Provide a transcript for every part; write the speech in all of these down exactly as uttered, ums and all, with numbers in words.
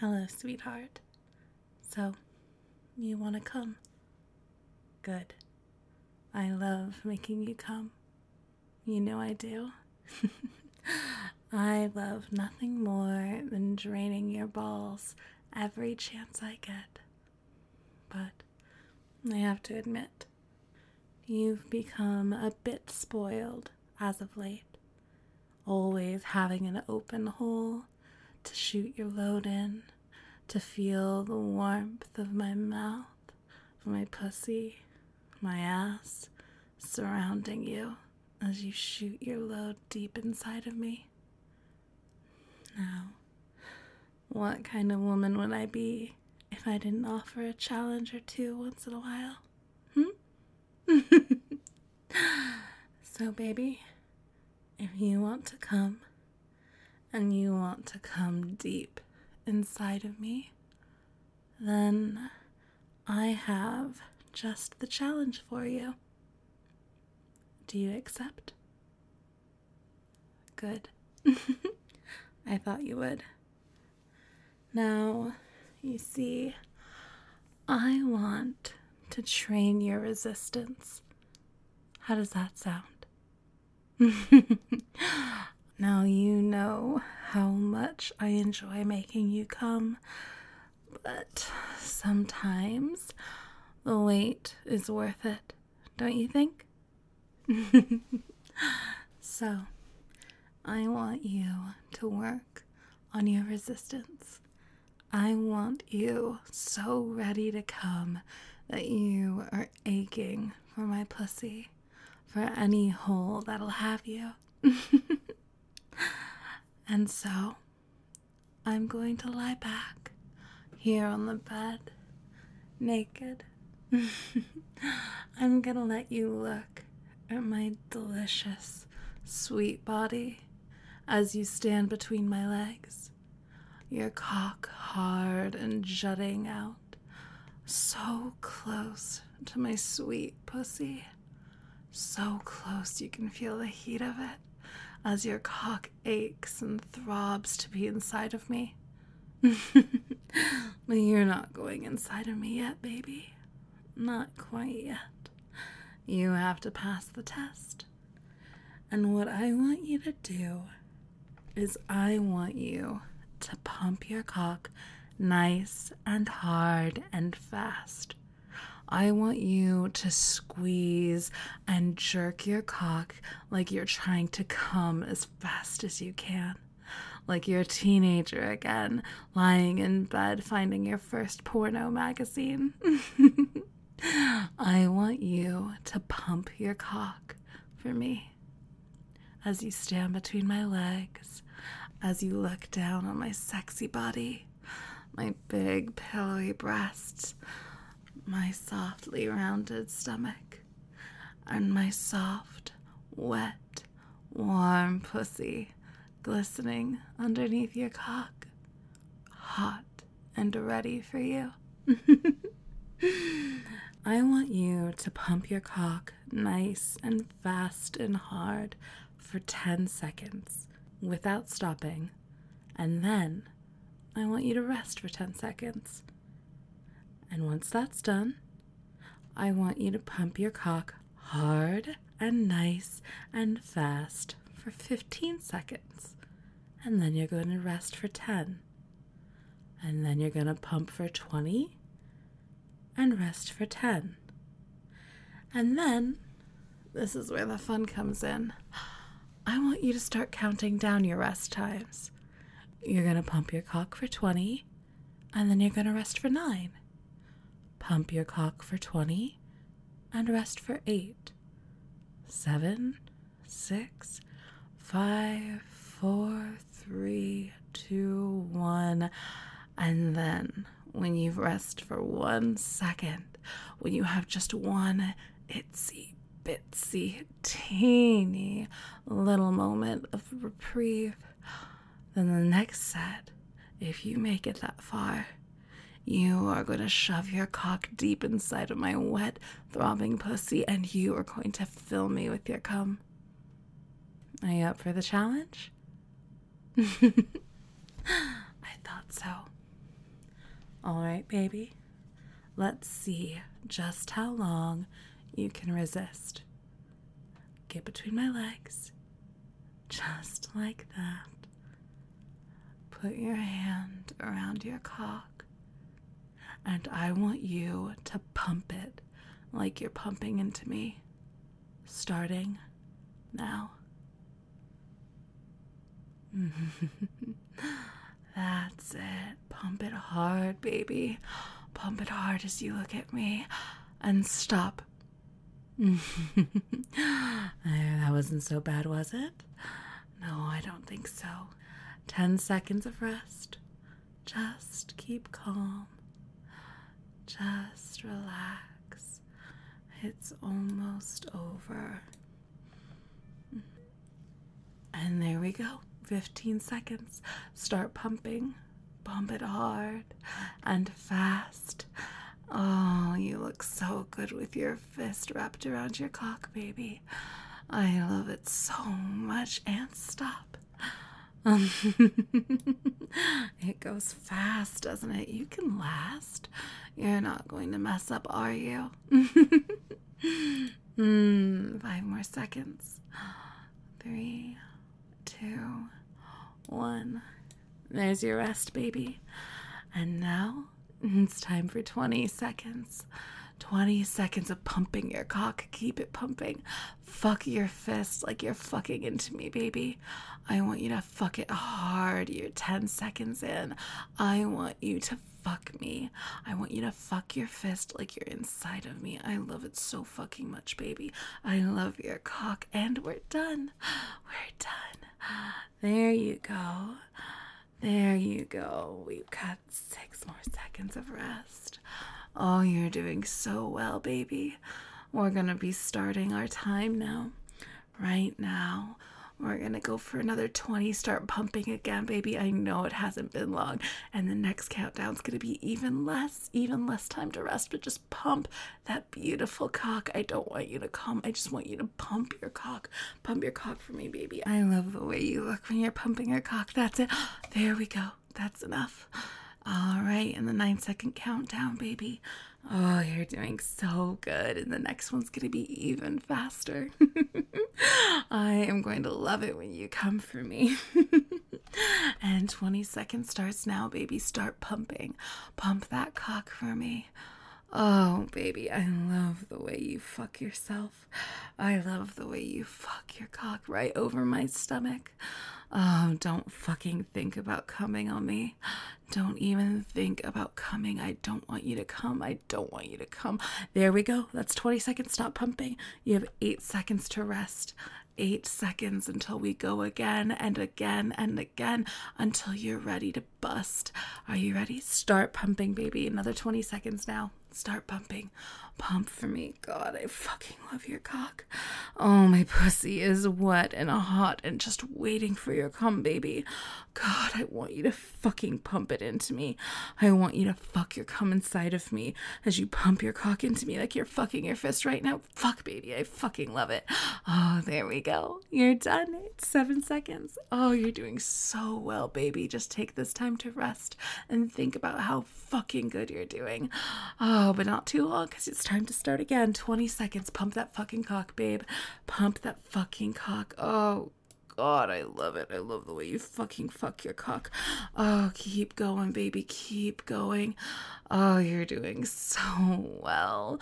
Hello, sweetheart. So, you want to come? Good. I love making you come. You know I do. I love nothing more than draining your balls every chance I get. But I have to admit, you've become a bit spoiled as of late. Always having an open hole to shoot your load in, to feel the warmth of my mouth, of my pussy, my ass surrounding you as you shoot your load deep inside of me. Now, what kind of woman would I be if I didn't offer a challenge or two once in a while? Hmm? So, baby, if you want to come, and you want to come deep inside of me, then I have just the challenge for you. Do you accept? Good. I thought you would. Now, you see, I want to train your resistance. How does that sound? Now you know how much I enjoy making you come, but sometimes the wait is worth it, don't you think? So, I want you to work on your resistance. I want you so ready to come that you are aching for my pussy, for any hole that'll have you. And so, I'm going to lie back here on the bed, naked. I'm gonna let you look at my delicious, sweet body as you stand between my legs, your cock hard and jutting out, so close to my sweet pussy, so close you can feel the heat of it as your cock aches and throbs to be inside of me. But you're not going inside of me yet, baby. Not quite yet. You have to pass the test. And what I want you to do is I want you to pump your cock nice and hard and fast. I want you to squeeze and jerk your cock like you're trying to come as fast as you can. Like you're a teenager again, lying in bed finding your first porno magazine. I want you to pump your cock for me as you stand between my legs, as you look down on my sexy body, my big pillowy breasts, my softly rounded stomach, and my soft, wet, warm pussy glistening underneath your cock, hot and ready for you. I want you to pump your cock nice and fast and hard for ten seconds without stopping, and then I want you to rest for ten seconds. And once that's done, I want you to pump your cock hard and nice and fast for fifteen seconds. And then you're going to rest for ten. And then you're going to pump for twenty and rest for ten. And then, this is where the fun comes in. I want you to start counting down your rest times. You're going to pump your cock for twenty, and then you're going to rest for nine. Pump your cock for twenty and rest for eight, seven, six, five, four, three, two, one. And then when you rest for one second, when you have just one itsy bitsy teeny little moment of reprieve, then the next set, if you make it that far, you are going to shove your cock deep inside of my wet, throbbing pussy, and you are going to fill me with your cum. Are you up for the challenge? I thought so. All right, baby. Let's see just how long you can resist. Get between my legs. Just like that. Put your hand around your cock. And I want you to pump it like you're pumping into me. Starting now. That's it. Pump it hard, baby. Pump it hard as you look at me. And stop. That wasn't so bad, was it? No, I don't think so. Ten seconds of rest. Just keep calm. Just relax. It's almost over. And there we go. fifteen seconds. Start pumping. Pump it hard and fast. Oh, you look so good with your fist wrapped around your cock, baby. I love it so much. And stop. It goes fast, doesn't it? You can last. You're not going to mess up, are you? mm, five more seconds. Three, two, one. There's your rest, baby. And now it's time for twenty seconds. twenty seconds of pumping your cock. Keep it pumping. Fuck your fist like you're fucking into me, baby. I want you to fuck it hard. You're ten seconds in. I want you to fuck me. I want you to fuck your fist like you're inside of me. I love it so fucking much, baby. I love your cock. And we're done. We're done. There you go. There you go. We've got six more seconds of rest. Oh, you're doing so well, baby. We're going to be starting our time now. Right now. We're going to go for another twenty. Start pumping again, baby. I know it hasn't been long. And the next countdown's going to be even less, even less time to rest. But just pump that beautiful cock. I don't want you to come. I just want you to pump your cock. Pump your cock for me, baby. I love the way you look when you're pumping your cock. That's it. There we go. That's enough. All right, and the nine second countdown, baby. Oh, you're doing so good. And the next one's going to be even faster. I am going to love it when you come for me. And twenty seconds starts now, baby. Start pumping. Pump that cock for me. Oh, baby, I love the way you fuck yourself. I love the way you fuck your cock right over my stomach. Oh, don't fucking think about coming on me. Don't even think about coming. I don't want you to come. I don't want you to come. There we go. That's twenty seconds. Stop pumping. You have eight seconds to rest. Eight seconds until we go again and again and again until you're ready to bust. Are you ready? Start pumping, baby. Another twenty seconds now. Start pumping. Pump for me. God, I fucking love your cock. Oh, my pussy is wet and hot and just waiting for your cum, baby. God, I want you to fucking pump it into me. I want you to fuck your cum inside of me as you pump your cock into me like you're fucking your fist right now. Fuck, baby. I fucking love it. Oh, there we go. You're done. It's seven seconds. Oh, you're doing so well, baby. Just take this time to rest and think about how fucking good you're doing. Oh, but not too long because it's time to start again. twenty seconds. Pump that fucking cock, babe. Pump that fucking cock. Oh, God, I love it. I love the way you fucking fuck your cock. Oh, keep going, baby. Keep going. Oh, you're doing so well.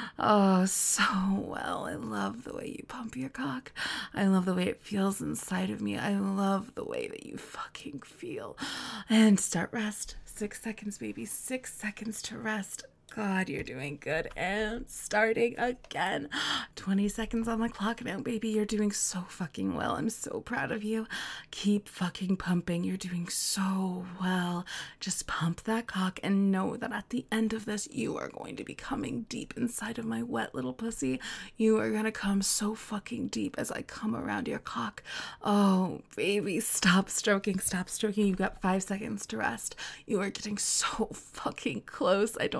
Oh, so well. I love the way you pump your cock. I love the way it feels inside of me. I love the way that you fucking feel. And start rest. Six seconds, baby. Six seconds to rest. God, you're doing good. And starting again. twenty seconds on the clock now, baby. You're doing so fucking well. I'm so proud of you. Keep fucking pumping. You're doing so well. Just pump that cock and know that at the end of this, you are going to be coming deep inside of my wet little pussy. You are going to come so fucking deep as I come around your cock. Oh, baby, stop stroking. Stop stroking. You've got five seconds to rest. You are getting so fucking close. I don't know how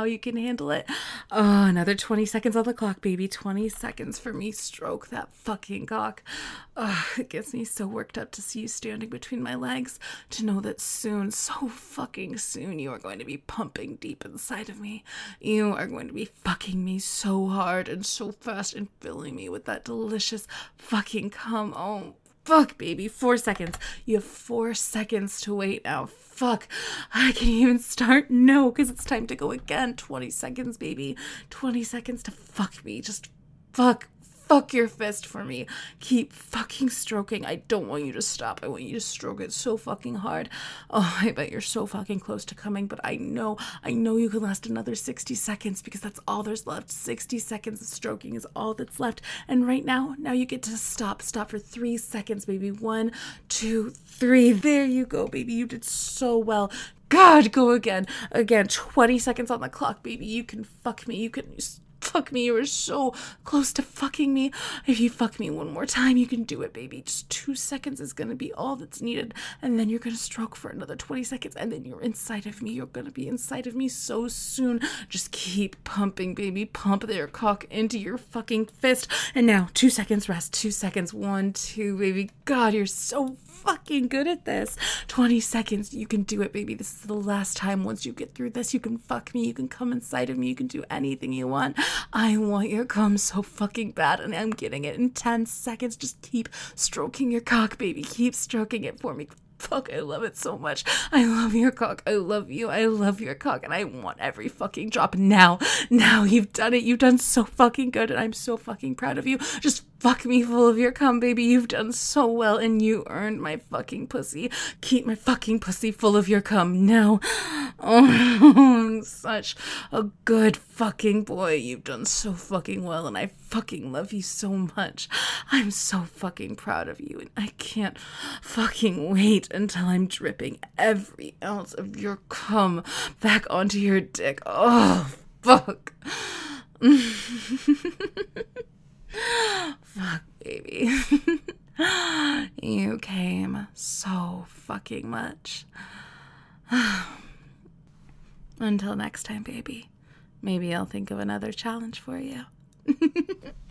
you can handle it. Oh, another twenty seconds on the clock, baby. twenty seconds for me. Stroke that fucking cock. Oh, it gets me so worked up to see you standing between my legs, to know that soon, so fucking soon, you are going to be pumping deep inside of me. You are going to be fucking me so hard and so fast and filling me with that delicious fucking cum. Oh, fuck, baby. Four seconds. You have four seconds to wait now. Fuck. I can't even start. No, because it's time to go again. twenty seconds, baby. twenty seconds to fuck me. Just fuck. Fuck your fist for me. Keep fucking stroking. I don't want you to stop. I want you to stroke it so fucking hard. Oh, I bet you're so fucking close to coming, but I know, I know you can last another sixty seconds because that's all there's left. sixty seconds of stroking is all that's left. And right now, now you get to stop. Stop for three seconds, baby. One, two, three. There you go, baby. You did so well. God, go again. Again, twenty seconds on the clock, baby. You can fuck me. You can... Fuck me, you were so close to fucking me. If you fuck me one more time, you can do it, baby. Just two seconds is gonna be all that's needed. And then you're gonna stroke for another twenty seconds. And then you're inside of me. You're gonna be inside of me so soon. Just keep pumping, baby. Pump their cock into your fucking fist. And now, two seconds rest. Two seconds. One, two, baby. God, you're so fucking good at this. twenty seconds. You can do it, baby. This is the last time. Once you get through this, you can fuck me. You can come inside of me. You can do anything you want. I want your cum so fucking bad, and I'm getting it in ten seconds. Just keep stroking your cock, baby. Keep stroking it for me. Fuck, I love it so much. I love your cock. I love you. I love your cock, and I want every fucking drop now. Now, you've done it. You've done so fucking good, and I'm so fucking proud of you. Just fuck me full of your cum, baby. You've done so well, and you earned my fucking pussy. Keep my fucking pussy full of your cum now. Oh, such a good fucking boy. You've done so fucking well, and I fucking love you so much. I'm so fucking proud of you, and I can't fucking wait until I'm dripping every ounce of your cum back onto your dick. Oh, fuck. Fuck, baby. You came so fucking much. Until next time, baby. Maybe I'll think of another challenge for you.